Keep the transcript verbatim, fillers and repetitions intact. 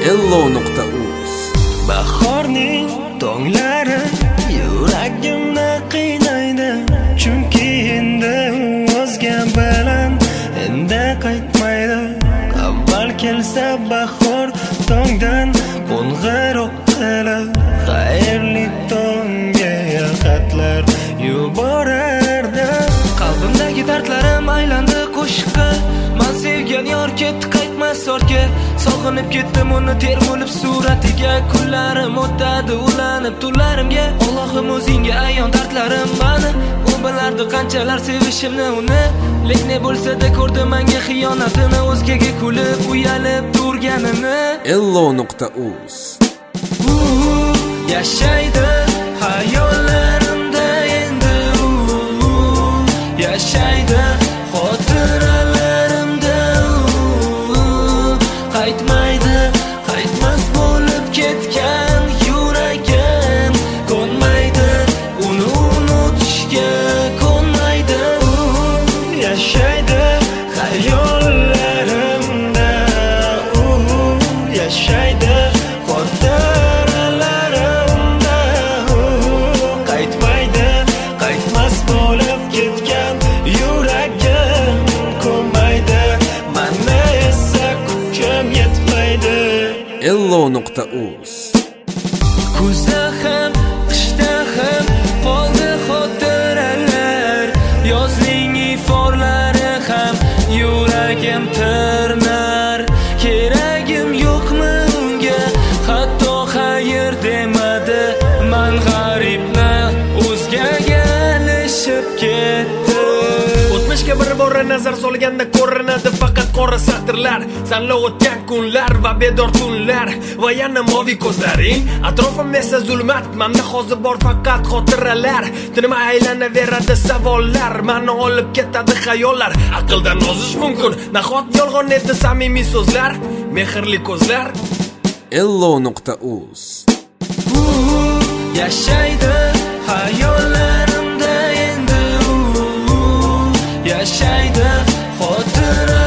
ello nuqta uz. Bahorning tonglari yuragimni qiynaydi, chunki endi o'zga bilan endi qaytmaydi. Avval kelsa bahor tongdan qo'ng'iroq qilib, xayrli tongga xatlar yuborardi. Qalbimdagi dardlarim aylandi qo'shiqqa, men sevgan yor ketdi qaytmas ortga. Sog'inib ketdim uni termulib suratiga, kunlarim o'tadi ulanib tunlarimga. Allohim o'zingga ayon dardlarim mani, u bilardi qanchalar sevishimni uni. Lek ne bo'lsa-da ko'rdi menga xiyonatini, o'zgaga kulib uyalib turganini. ello nuqta uz. Yashaydi hayollarimda endi u, yashaydi xotiralarimda u. Qaytmaydi, qaytmas bo'lib ketgan yuragim, ko'nmaydi uni unutishga, ko'nmaydi u. Yashaydi hayollarimda u, yashaydi xotiralarimda u. Qaytmaydi, qaytmas bo'lib ketgan yuragim, ko'nmaydi, mana esa kuchim yetmaydi. ello nuqta uz. Kuzda ham, qishda ham qoldi xotiralar, yozning iforlari ham yuragim tirnar. Keragim yo'qmi unga, hatto xayr demadi. Men g'aribni o'zgaga alishib ketdi. O'tmishga bir bor nazar solganda ko'rinadi faqat qora satrlar, sanlo o'tgan kunlar va bedor tunlar va yana movi ko'zlaring. Atrofim esa zulmat, menda hozir bor faqat xotiralar. Tinmay aylanaveradi savollar, meni olib ketadi xayollar. Aqldan ozish mumkin, nahot yolg'on edi samimiy so'zlar, mehrli ko'zlar. ello nuqta uz. Yashaydi hayollarimda endi u, yashaydi xotiralarimda.